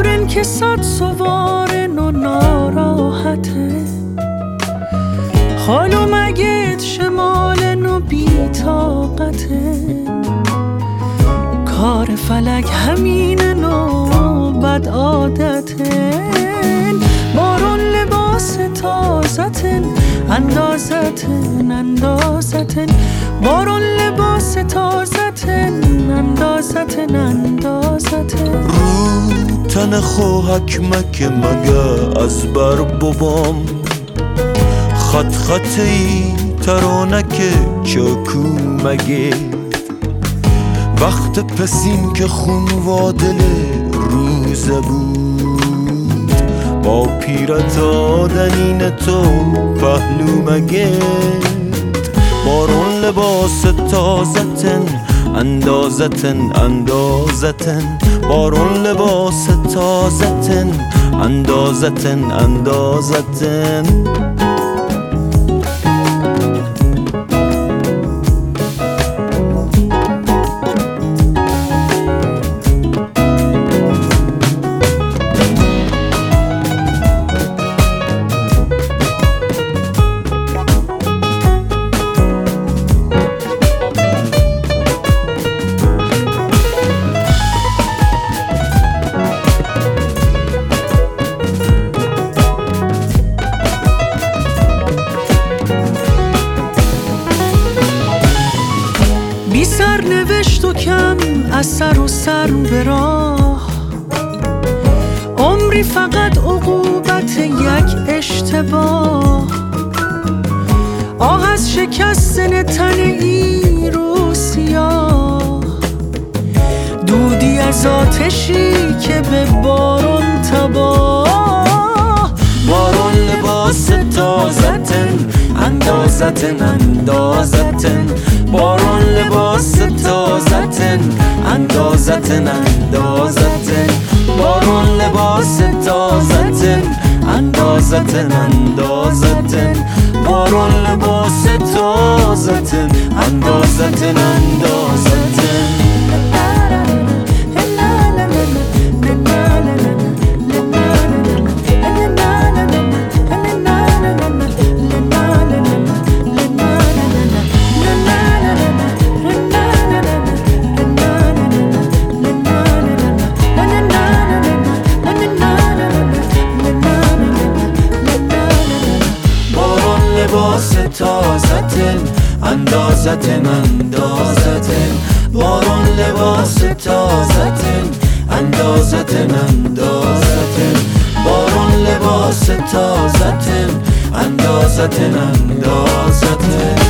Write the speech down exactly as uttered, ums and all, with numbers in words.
صبرن که صد سوارن و ناراحته، خالو مگید شمالن و بی‌طاقته، کار فلک همینن و بد عادتن، بارون لباس تازتن اندازتن اندازتن، بارون لباس تازتن اندازتن اندازتن. رو تن خو حکمک مگه از بر بابام، خط خطی ترانک چاکو مگه، وقت پسیم که خون وادل روزه بود، با پیرت آدنین تو پهلو مگید، بارون لباس تازتن اندازتن اندازتن، بارون لباس تازتن اندازتن اندازتن. بی سر نوشت و کم اثر و سر به راه، عمری فقط عقوبت یک اشتباه، آه از شکستن تن این رو سیاه، دودی از آتشی که به بارون تباه، بارون لباس تازتن اندازتن اندازتن، بارون لباس تازتن اندازتن اندازتن، بارون لباس تازتن اندازتن اندازتن، بارون لباس تازتن اندازتن اندازتن. لباس تازتن اندازتن اندازتن، بارون لباس تازتن اندازتن اندازتن، بارون لباس تازتن اندازتن اندازتن.